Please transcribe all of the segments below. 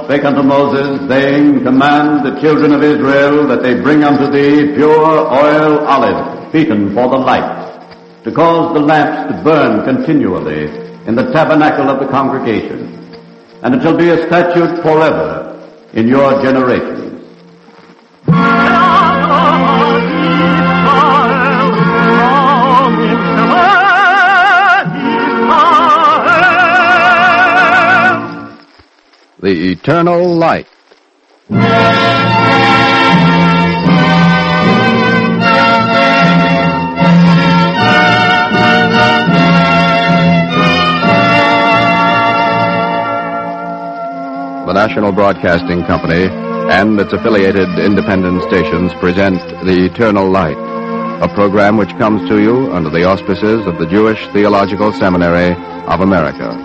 spake unto Moses, saying, Command the children of Israel that they bring unto thee pure oil olive, beaten for the light, to cause the lamps to burn continually in the tabernacle of the congregation. And it shall be a statute forever in your generations. The Eternal Light. The National Broadcasting Company and its affiliated independent stations present The Eternal Light, a program which comes to you under the auspices of the Jewish Theological Seminary of America.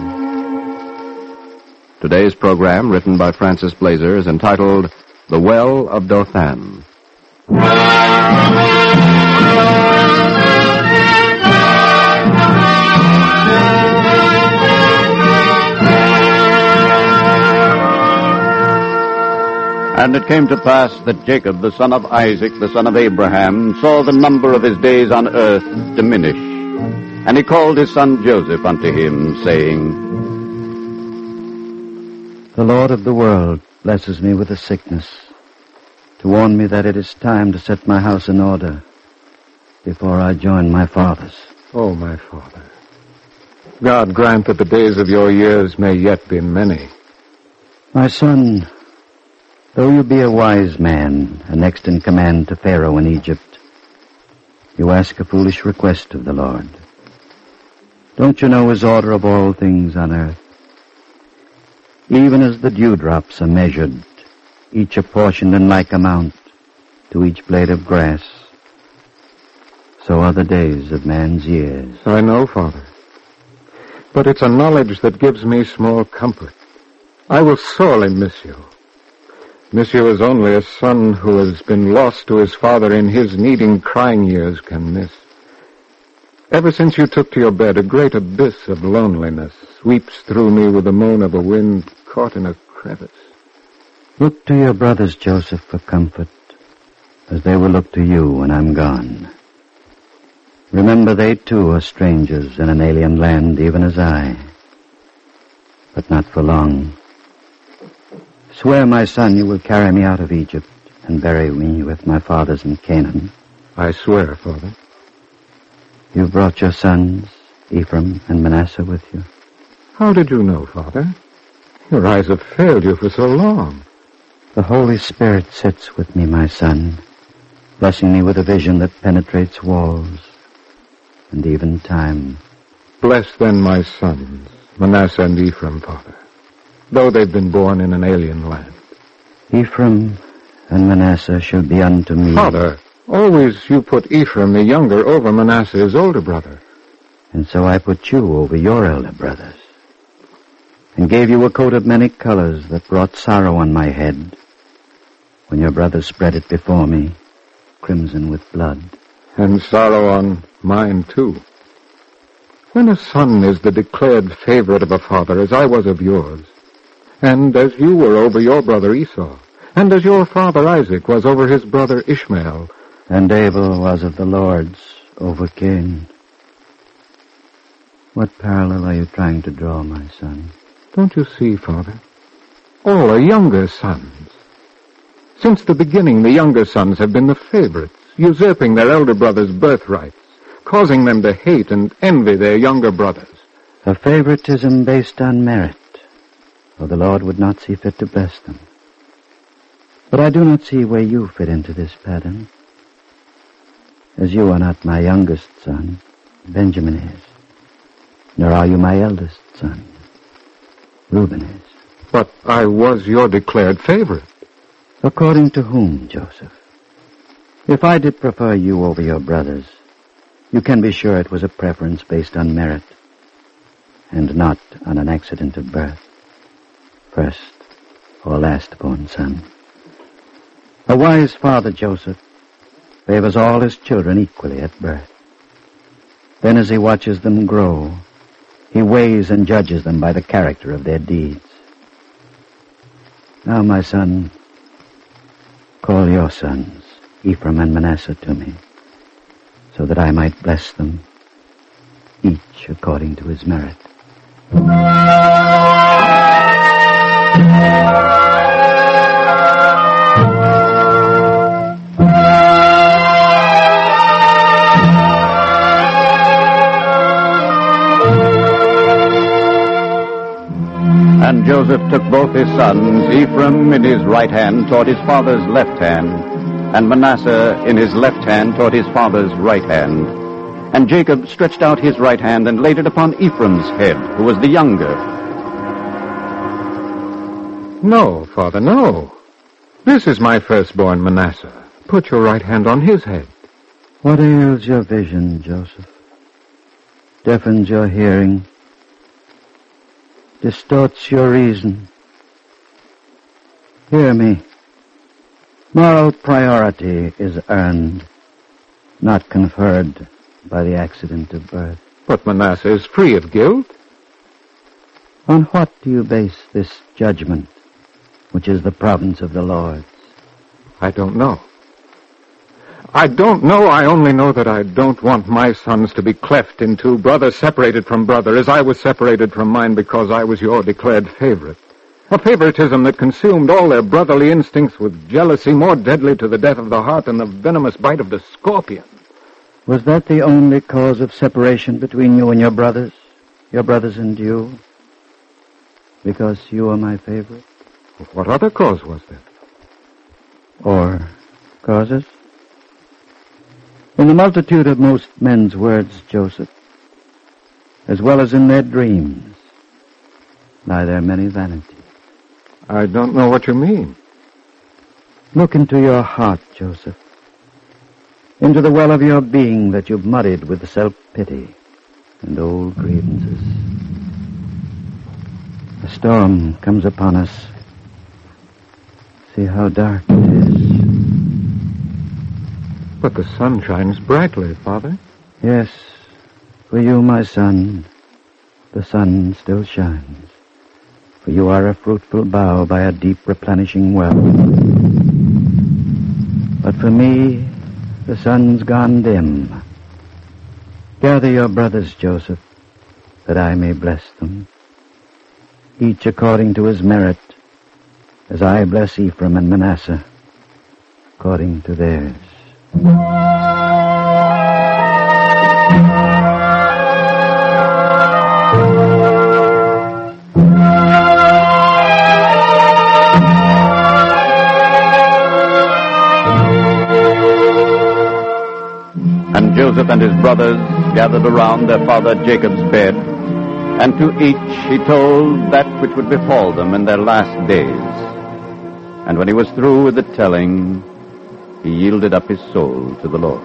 Today's program, written by Francis Blazer, is entitled The Well of Dothan. And it came to pass that Jacob, the son of Isaac, the son of Abraham, saw the number of his days on earth diminish. And he called his son Joseph unto him, saying, The Lord of the world blesses me with a sickness, to warn me that it is time to set my house in order before I join my fathers. Oh, my father, God grant that the days of your years may yet be many. My son, though you be a wise man and next in command to Pharaoh in Egypt, you ask a foolish request of the Lord. Don't you know his order of all things on earth? Even as the dewdrops are measured, each apportioned in like amount to each blade of grass, so are the days of man's years. I know, Father, but it's a knowledge that gives me small comfort. I will sorely miss you. Miss you as only a son who has been lost to his father in his needing, crying years can miss. Ever since you took to your bed, a great abyss of loneliness sweeps through me with the moan of a wind caught in a crevice. Look to your brothers, Joseph, for comfort, as they will look to you when I'm gone. Remember, they too are strangers in an alien land, even as I. But not for long. Swear, my son, you will carry me out of Egypt and bury me with my fathers in Canaan. I swear, Father. You brought your sons, Ephraim and Manasseh, with you. How did you know, Father? Your eyes have failed you for so long. The Holy Spirit sits with me, my son, blessing me with a vision that penetrates walls and even time. Bless then my sons, Manasseh and Ephraim, Father, though they've been born in an alien land. Ephraim and Manasseh shall be unto me. Father, always you put Ephraim the younger over Manasseh his older brother. And so I put you over your elder brothers, and gave you a coat of many colors that brought sorrow on my head, when your brothers spread it before me, crimson with blood. And sorrow on mine too. When a son is the declared favorite of a father, as I was of yours, and as you were over your brother Esau, and as your father Isaac was over his brother Ishmael, and Abel was of the Lord's over Cain. What parallel are you trying to draw, my son? Don't you see, Father? All are younger sons. Since the beginning, the younger sons have been the favorites, usurping their elder brothers' birthrights, causing them to hate and envy their younger brothers. A favoritism based on merit, for the Lord would not see fit to bless them. But I do not see where you fit into this pattern, as you are not my youngest son, Benjamin is, nor are you my eldest son, Reuben is. But I was your declared favorite. According to whom, Joseph? If I did prefer you over your brothers, you can be sure it was a preference based on merit, and not on an accident of birth, first or last born son. A wise father, Joseph, favors all his children equally at birth. Then as he watches them grow, he weighs and judges them by the character of their deeds. Now, my son, call your sons, Ephraim and Manasseh, to me, so that I might bless them, each according to his merit. And Joseph took both his sons, Ephraim in his right hand toward his father's left hand, and Manasseh in his left hand toward his father's right hand. And Jacob stretched out his right hand and laid it upon Ephraim's head, who was the younger. No, Father, no. This is my firstborn, Manasseh. Put your right hand on his head. What ails your vision, Joseph? Deafens your hearing? Distorts your reason? Hear me. Moral priority is earned, not conferred by the accident of birth. But Manasseh is free of guilt. On what do you base this judgment, which is the province of the Lord? I don't know. I don't know. I only know that I don't want my sons to be cleft in two, brother separated from brother, as I was separated from mine because I was your declared favorite. A favoritism that consumed all their brotherly instincts with jealousy more deadly to the death of the heart than the venomous bite of the scorpion. Was that the only cause of separation between you and your brothers and you? Because you are my favorite? What other cause was there? Or causes? In the multitude of most men's words, Joseph, as well as in their dreams, lie there many vanities. I don't know what you mean. Look into your heart, Joseph. Into the well of your being that you've muddied with self-pity and old grievances. A storm comes upon us. See how dark it is. But the sun shines brightly, Father. Yes, for you, my son, the sun still shines. For you are a fruitful bough by a deep replenishing well. But for me, the sun's gone dim. Gather your brothers, Joseph, that I may bless them, each according to his merit, as I bless Ephraim and Manasseh, according to theirs. And Joseph and his brothers gathered around their father Jacob's bed, and to each he told that which would befall them in their last days. And when he was through with the telling, he yielded up his soul to the Lord.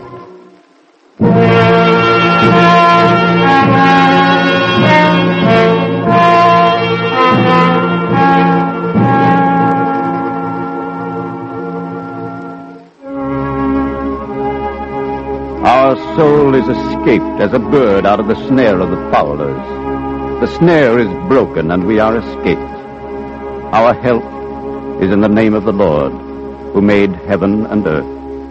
Our soul is escaped as a bird out of the snare of the fowlers. The snare is broken and we are escaped. Our help is in the name of the Lord, who made heaven and earth.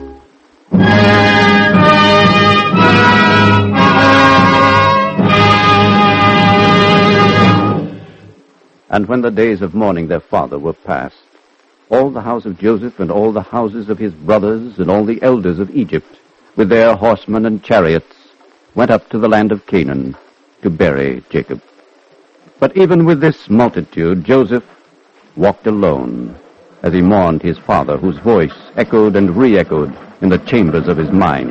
And when the days of mourning their father were past, all the house of Joseph and all the houses of his brothers and all the elders of Egypt, with their horsemen and chariots, went up to the land of Canaan to bury Jacob. But even with this multitude, Joseph walked alone as he mourned his father, whose voice echoed and re-echoed in the chambers of his mind.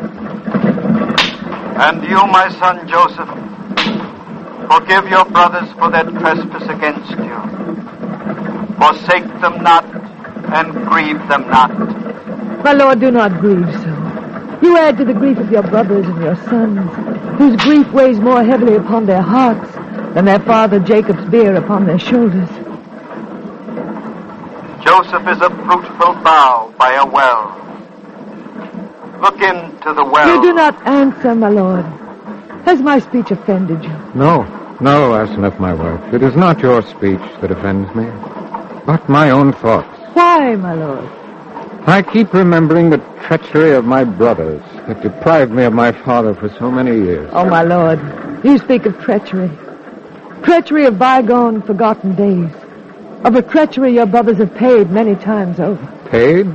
And you, my son Joseph, forgive your brothers for their trespass against you. Forsake them not, and grieve them not. My lord, do not grieve so. You add to the grief of your brothers and your sons, whose grief weighs more heavily upon their hearts than their father Jacob's bear upon their shoulders. Joseph is a fruitful bough by a well. Look into the well. You do not answer, my lord. Has my speech offended you? No, Asenath, my wife. It is not your speech that offends me. but my own thoughts. Why, my lord? I keep remembering the treachery of my brothers that deprived me of my father for so many years. Oh, my lord, you speak of treachery. Treachery of bygone, forgotten days. Of a treachery your brothers have paid many times over. Paid?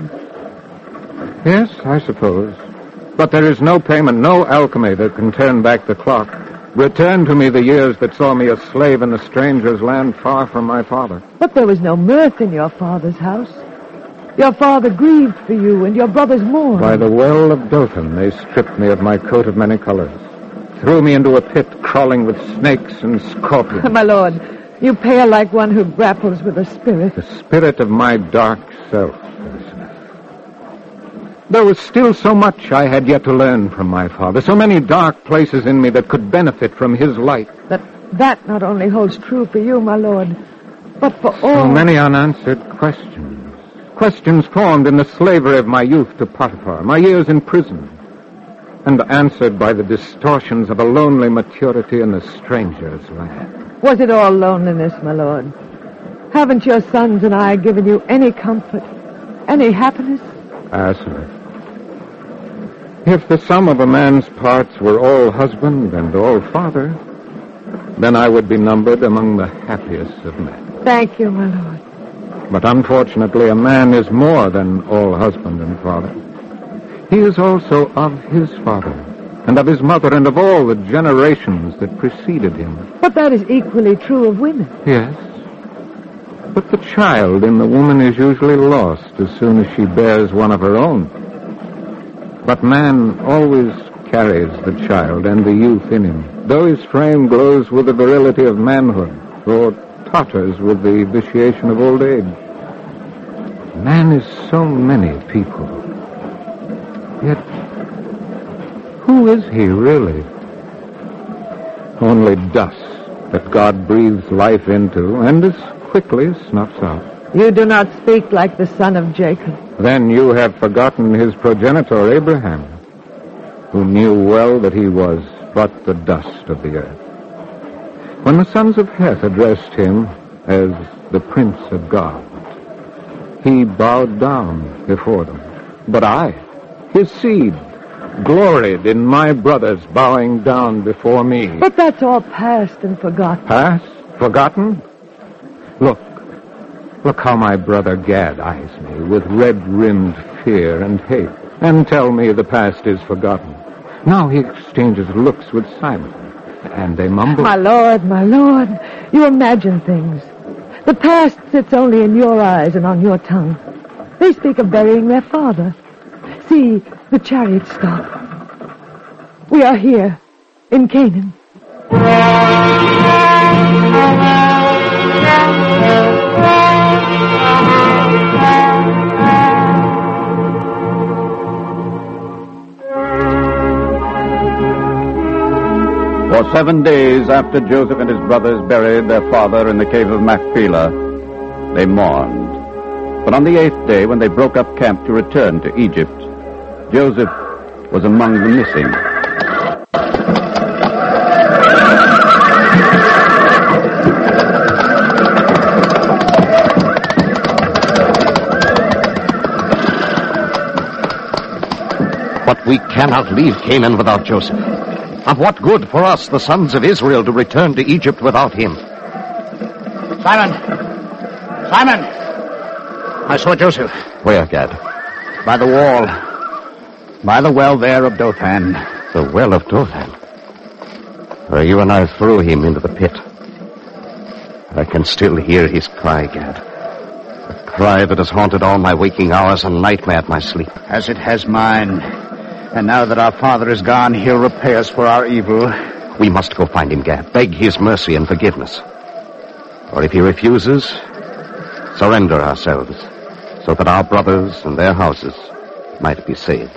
Yes, I suppose. But there is no payment, no alchemy that can turn back the clock. Return to me the years that saw me a slave in a stranger's land far from my father. But there was no mirth in your father's house. Your father grieved for you, and your brothers mourned. By the well of Dothan, they stripped me of my coat of many colors, threw me into a pit crawling with snakes and scorpions. My lord, you pale like one who grapples with a spirit. The spirit of my dark self, Elizabeth. There was still so much I had yet to learn from my father, so many dark places in me that could benefit from his light. That not only holds true for you, my lord, but for all... So many unanswered questions. Questions formed in the slavery of my youth to Potiphar, my years in prison, and answered by the distortions of a lonely maturity in a stranger's land. Was it all loneliness, my lord? Haven't your sons and I given you any comfort, any happiness? Aslan, if the sum of a man's parts were all husband and all father, then I would be numbered among the happiest of men. Thank you, my lord. But unfortunately, a man is more than all husband and father. He is also of his father, and of his mother, and of all the generations that preceded him. But that is equally true of women. Yes. But the child in the woman is usually lost as soon as she bears one of her own. But man always carries the child and the youth in him, though his frame glows with the virility of manhood, or totters with the vitiation of old age. Man is so many people. Yet, who is he really? Only dust that God breathes life into and as quickly snuffs out. You do not speak like the son of Jacob. Then you have forgotten his progenitor Abraham, who knew well that he was but the dust of the earth. When the sons of Heth addressed him as the Prince of God, he bowed down before them. But I, his seed, gloried in my brothers bowing down before me. But that's all past and forgotten. Past? Forgotten? Look how my brother Gad eyes me with red-rimmed fear and hate, and tell me the past is forgotten. Now he exchanges looks with Simon, and they mumble. My lord, you imagine things. The past sits only in your eyes and on your tongue. They speak of burying their father. See, the chariots stop. We are here, in Canaan. For 7 days after Joseph and his brothers buried their father in the cave of Machpelah, they mourned. But on the 8th day, when they broke up camp to return to Egypt, Joseph was among the missing. But we cannot leave Canaan without Joseph. Of what good for us, the sons of Israel, to return to Egypt without him? Simon! I saw Joseph. Where, Gad? By the wall. By the well there of Dothan. The well of Dothan? Where you and I threw him into the pit. I can still hear his cry, Gad. A cry that has haunted all my waking hours and nightmared my sleep. As it has mine. And now that our father is gone, he'll repay us for our evil. We must go find him, Gad. Beg his mercy and forgiveness. Or if he refuses, surrender ourselves so that our brothers and their houses might be saved.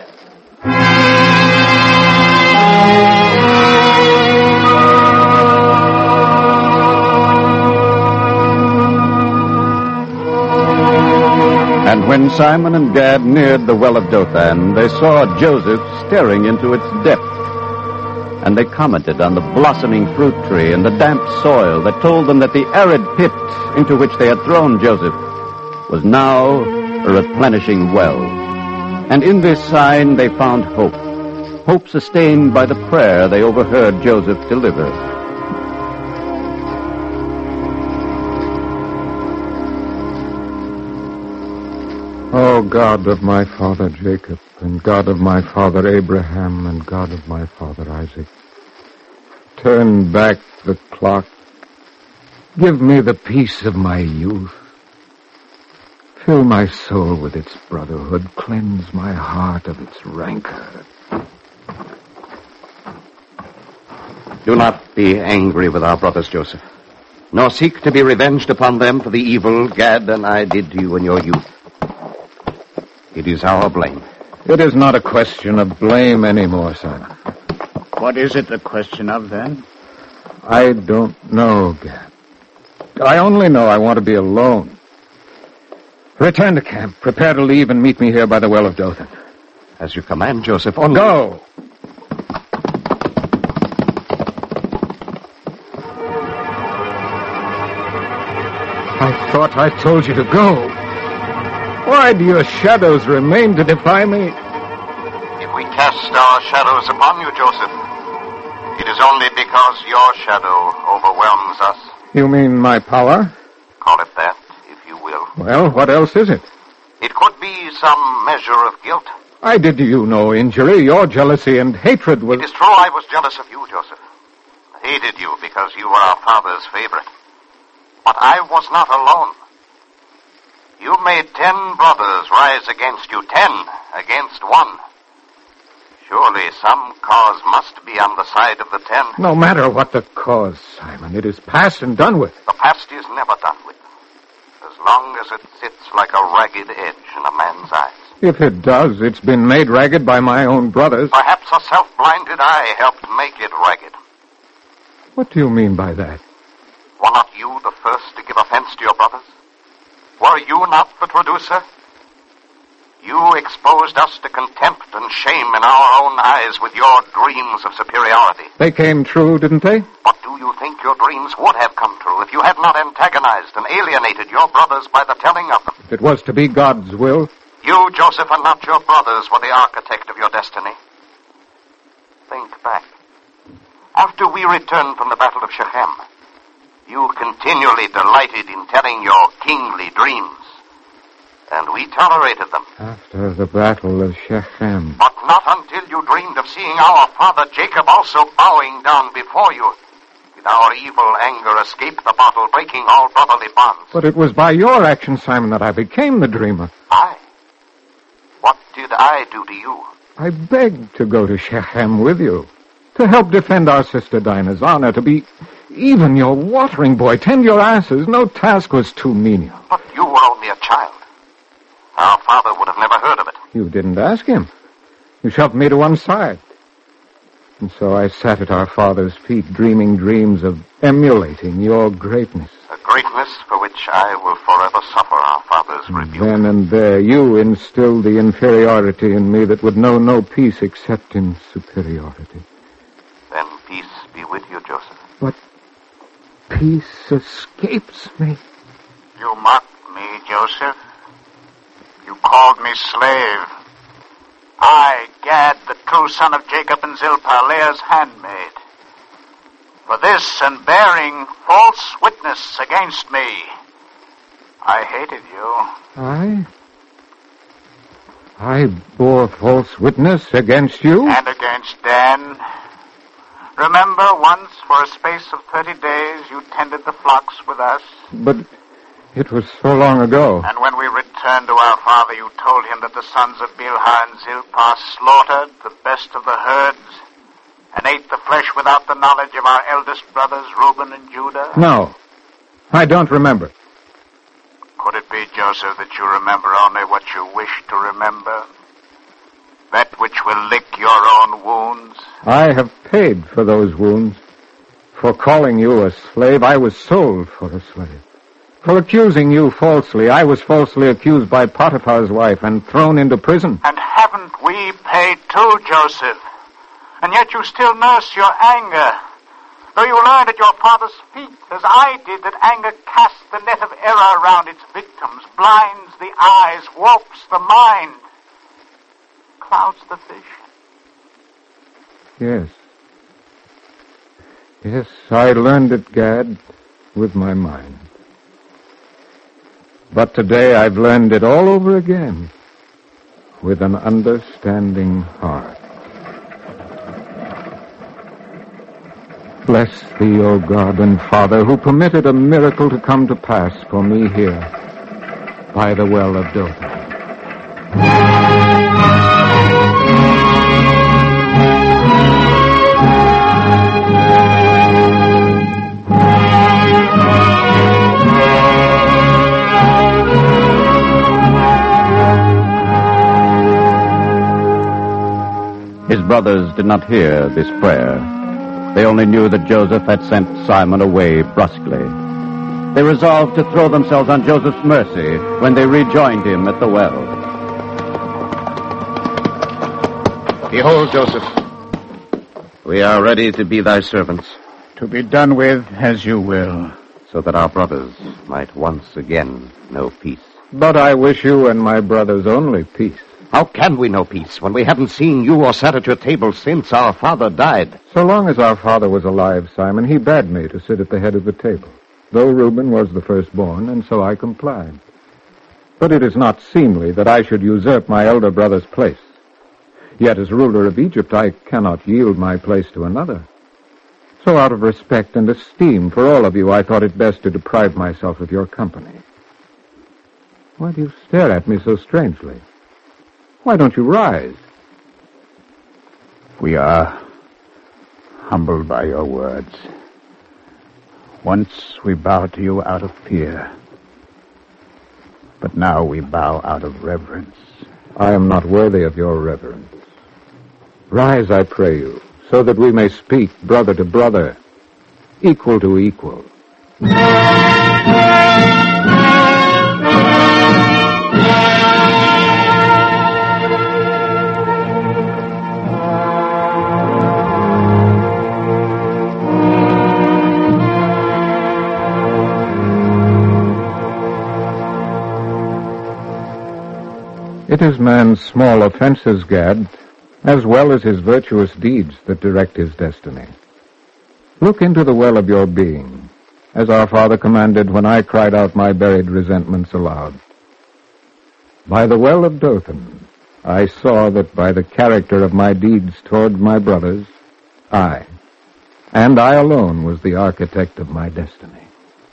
And when Simon and Gad neared the well of Dothan, they saw Joseph staring into its depth. And they commented on the blossoming fruit tree and the damp soil that told them that the arid pit into which they had thrown Joseph was now a replenishing well. And in this sign they found hope. Hope sustained by the prayer they overheard Joseph deliver. O God of my father Jacob, and God of my father Abraham, and God of my father Isaac, turn back the clock. Give me the peace of my youth. Fill my soul with its brotherhood. Cleanse my heart of its rancor. Do not be angry with our brothers, Joseph, nor seek to be revenged upon them for the evil Gad and I did to you in your youth. It is our blame. It is not a question of blame anymore, Simon. What is it a question of, then? I don't know, Gad. I only know I want to be alone. Return to camp. Prepare to leave and meet me here by the well of Dothan. As you command, Joseph. Only... Go! I thought I told you to go. Why do your shadows remain to defy me? If we cast our shadows upon you, Joseph, it is only because your shadow overwhelms us. You mean my power? Call it that, if you will. Well, what else is it? It could be some measure of guilt. I did you no injury. Your jealousy and hatred was... It is true I was jealous of you, Joseph. I hated you because you were our father's favorite. But I was not alone. You made 10 brothers rise against you, 10 against 1. Surely some cause must be on the side of the 10. No matter what the cause, Simon, it is past and done with. The past is never done with, as long as it sits like a ragged edge in a man's eyes. If it does, it's been made ragged by my own brothers. Perhaps a self-blinded eye helped make it ragged. What do you mean by that? Were not you the first to give offense to your brothers? Were you not the traducer? You exposed us to contempt and shame in our own eyes with your dreams of superiority. They came true, didn't they? But do you think your dreams would have come true if you had not antagonized and alienated your brothers by the telling of them? It was to be God's will. You, Joseph, and not your brothers were the architect of your destiny. Think back. After we returned from the Battle of Shechem, you continually delighted in telling your kingly dreams, and we tolerated them. After the Battle of Shechem. But not until you dreamed of seeing our father Jacob also bowing down before you did our evil anger escape the bottle, breaking all brotherly bonds. But it was by your action, Simon, that I became the dreamer. I? What did I do to you? I begged to go to Shechem with you, to help defend our sister Dinah's honor, to be even your watering boy, tend your asses. No task was too menial. But you were only a child. Our father would have never heard of it. You didn't ask him. You shoved me to one side. And so I sat at our father's feet, dreaming dreams of emulating your greatness. A greatness for which I will forever suffer our father's rebuke. Then and there, you instilled the inferiority in me that would know no peace except in superiority. Then peace be with you, Joseph. But peace escapes me. You mocked me, Joseph. You called me slave. I, Gad, the true son of Jacob and Zilpah, Leah's handmaid. For this and bearing false witness against me, I hated you. I bore false witness against you? And against Dan. Remember once, for a space of 30 days, you tended the flocks with us? But it was so long ago. And when we returned to our father, you told him that the sons of Bilhah and Zilpah slaughtered the best of the herds and ate the flesh without the knowledge of our eldest brothers, Reuben and Judah? No, I don't remember. Could it be, Joseph, that you remember only what you wish to remember? That which will lick your own wounds? I have paid for those wounds. For calling you a slave, I was sold for a slave. For accusing you falsely, I was falsely accused by Potiphar's wife and thrown into prison. And haven't we paid too, Joseph? And yet you still nurse your anger. Though you learned at your father's feet, as I did, that anger casts the net of error around its victims, blinds the eyes, warps the mind, clouds the vision. Yes. Yes, I learned it, Gad, with my mind. But today I've learned it all over again, with an understanding heart. Bless thee, O God and Father, who permitted a miracle to come to pass for me here, by the well of Dothan. His brothers did not hear this prayer. They only knew that Joseph had sent Simon away brusquely. They resolved to throw themselves on Joseph's mercy when they rejoined him at the well. Behold, Joseph, we are ready to be thy servants. To be done with as you will. So that our brothers might once again know peace. But I wish you and my brothers only peace. How can we know peace when we haven't seen you or sat at your table since our father died? So long as our father was alive, Simon, he bade me to sit at the head of the table, though Reuben was the firstborn, and so I complied. But it is not seemly that I should usurp my elder brother's place. Yet as ruler of Egypt, I cannot yield my place to another. So out of respect and esteem for all of you, I thought it best to deprive myself of your company. Why do you stare at me so strangely? Why don't you rise? We are humbled by your words. Once we bowed to you out of fear, but now we bow out of reverence. I am not worthy of your reverence. Rise, I pray you, so that we may speak brother to brother, equal to equal. It is man's small offenses, Gad, as well as his virtuous deeds that direct his destiny. Look into the well of your being, as our father commanded when I cried out my buried resentments aloud. By the well of Dothan, I saw that by the character of my deeds toward my brothers, I, and I alone, was the architect of my destiny.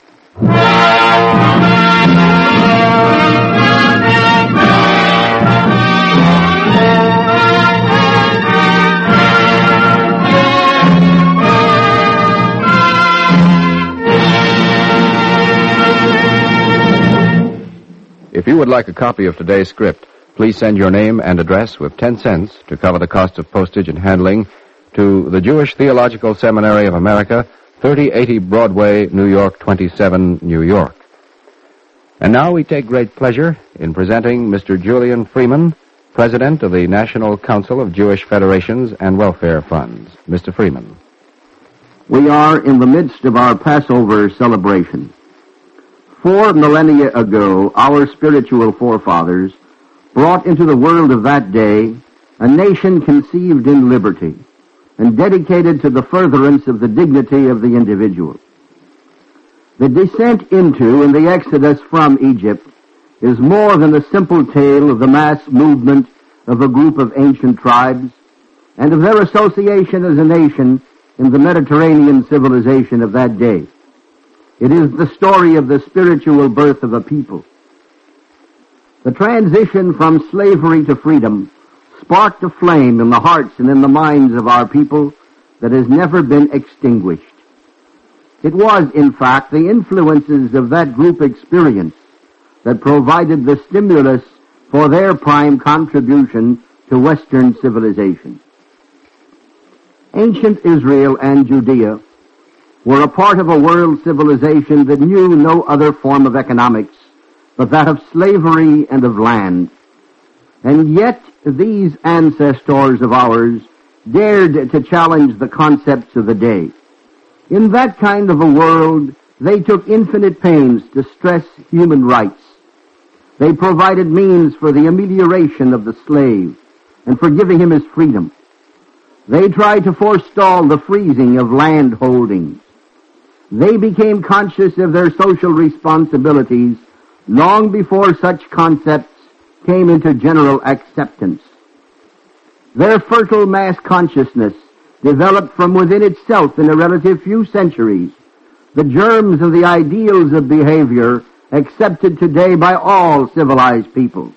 If you would like a copy of today's script, please send your name and address with 10 cents to cover the cost of postage and handling to the Jewish Theological Seminary of America, 3080 Broadway, New York 27, New York. And now we take great pleasure in presenting Mr. Julian Freeman, President of the National Council of Jewish Federations and Welfare Funds. Mr. Freeman. We are in the midst of our Passover celebration. 4 millennia ago, our spiritual forefathers brought into the world of that day a nation conceived in liberty and dedicated to the furtherance of the dignity of the individual. The descent into and the exodus from Egypt is more than the simple tale of the mass movement of a group of ancient tribes and of their association as a nation in the Mediterranean civilization of that day. It is the story of the spiritual birth of a people. The transition from slavery to freedom sparked a flame in the hearts and in the minds of our people that has never been extinguished. It was, in fact, the influences of that group experience that provided the stimulus for their prime contribution to Western civilization. Ancient Israel and Judea were a part of a world civilization that knew no other form of economics but that of slavery and of land. And yet these ancestors of ours dared to challenge the concepts of the day. In that kind of a world, they took infinite pains to stress human rights. They provided means for the amelioration of the slave and for giving him his freedom. They tried to forestall the freezing of land holdings. They became conscious of their social responsibilities long before such concepts came into general acceptance. Their fertile mass consciousness developed from within itself in a relative few centuries the germs of the ideals of behavior accepted today by all civilized peoples.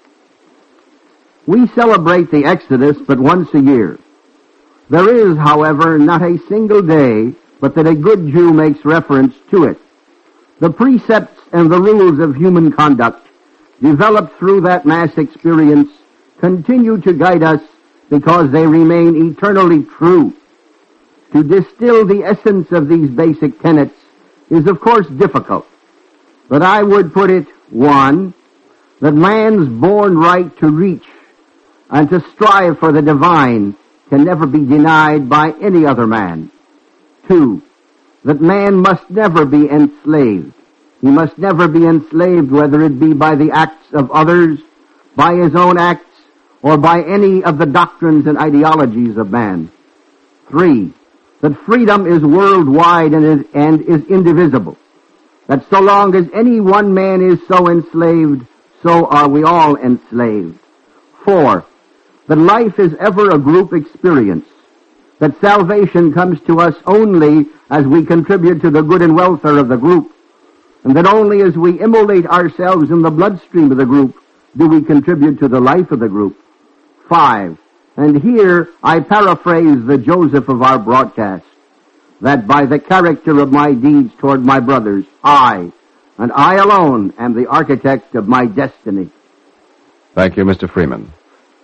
We celebrate the Exodus but once a year. There is, however, not a single day but that a good Jew makes reference to it. The precepts and the rules of human conduct developed through that mass experience continue to guide us because they remain eternally true. To distill the essence of these basic tenets is of course difficult, but I would put it, 1, that man's born right to reach and to strive for the divine can never be denied by any other man. 2, that man must never be enslaved. He must never be enslaved, whether it be by the acts of others, by his own acts, or by any of the doctrines and ideologies of man. 3, that freedom is worldwide and is indivisible. That so long as any one man is so enslaved, so are we all enslaved. 4, that life is ever a group experience. That salvation comes to us only as we contribute to the good and welfare of the group. And that only as we immolate ourselves in the bloodstream of the group do we contribute to the life of the group. 5, and here I paraphrase the Joseph of our broadcast, that by the character of my deeds toward my brothers, I, and I alone, am the architect of my destiny. Thank you, Mr. Freeman.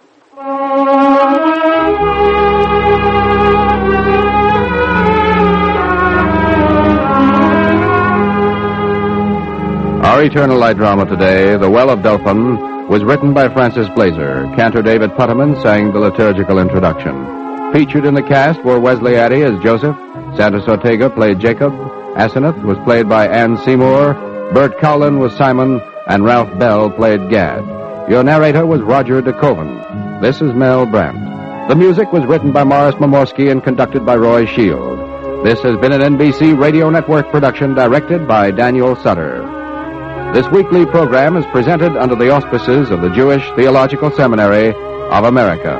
Our Eternal Light drama today, The Well of Dothan, was written by Francis Blazer. Cantor David Putterman sang the liturgical introduction. Featured in the cast were Wesley Addy as Joseph, Santos Ortega played Jacob, Asenath was played by Ann Seymour, Bert Cowlin was Simon, and Ralph Bell played Gad. Your narrator was Roger de Koven. This is Mel Brandt. The music was written by Morris Momorsky and conducted by Roy Shield. This has been an NBC Radio Network production directed by Daniel Sutter. This weekly program is presented under the auspices of the Jewish Theological Seminary of America.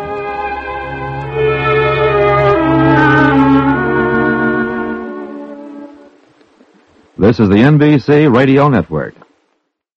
This is the NBC Radio Network.